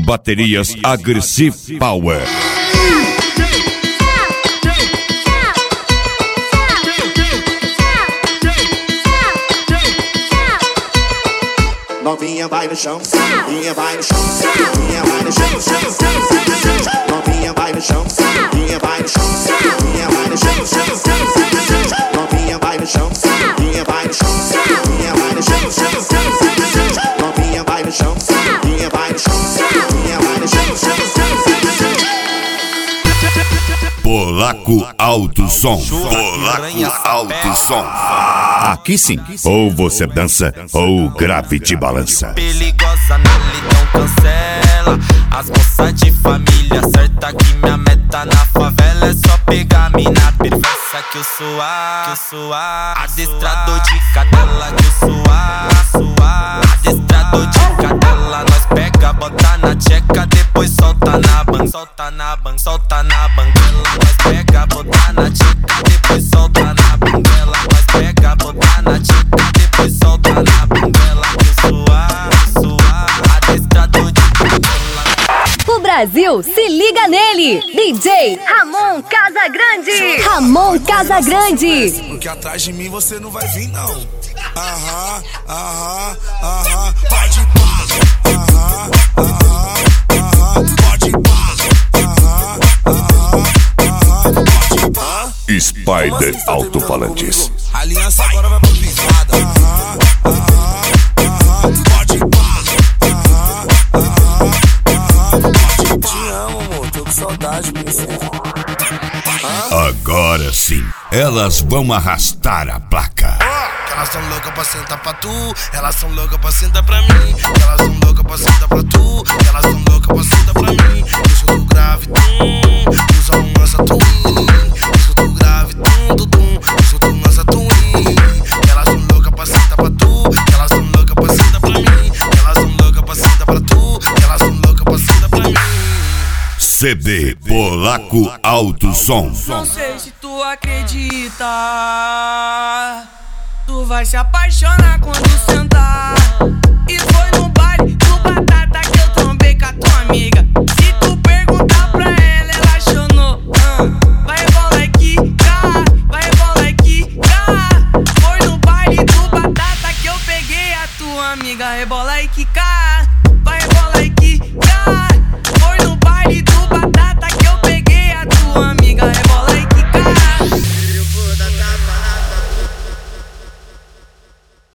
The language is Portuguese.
Baterias Aggressive Power. Novinha vai no chão, novinha vai no chão, novinha vai no chão, novinha vai no chão, novinha vai no chão, novinha vai no chão, novinha vai no chão, novinha vai no chão, novinha vai no chão, novinha vai no chão, novinha vai no chão, novinha vai no chão. Polaco Alto Som. Polaco Alto Som. Aqui sim, ou você dança ou o grave te balança. Perigosa, então cancela. As moças de família, certa que minha meta na favela é só pegar mina perversa que eu suar. Adestrador de cadela que eu suar. Adestrador de cadela, nós pega, bota na tcheca, depois solta na banca, solta na banca, solta na banguela. Nós pega, bota na tcheca, depois solta na banguela. Nós pega, bota na tcheca, depois solta na banguela. Que eu suar. Adestrador de cadela. O Brasil se liga nele. DJ Ramon Casagrande. Ramon Casagrande. Porque atrás de mim você não vai vir não. Pode pá. Pode pá. Pode pá. Spider Alto-Falantes. A aliança agora vai pra privada. Pode pá. Te amo, amor, tô com saudade, princesa. Agora sim, elas vão arrastar a placa. Elas são loucas pra sentar pra tu, elas são loucas pra sentar pra mim. Elas são loucas pra sentar pra tu, elas são loucas pra sentar pra mim. Eu sou do grave, usa um lança twin. Eu sou do grave, tum. Eu sou do lança twin. Elas são loucas pra sentar pra tu, elas são loucas pra sentar pra mim. Elas são loucas pra sentar pra tu, elas são loucas pra sentar pra mim. CD Polaco Alto Som. Não sei se tu acredita, tu vai se apaixonar quando sentar. E foi no baile do Batata que eu trombei com a tua amiga. Se tu perguntar pra ela, ela chonou. Vai rebolar e quicar, vai rebolar e quicar. Foi no baile do Batata que eu peguei a tua amiga. Rebola e quicar.